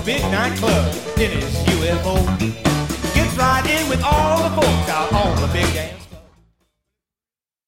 big night club in his UFO. Gets right in with all the folks out on the big dance.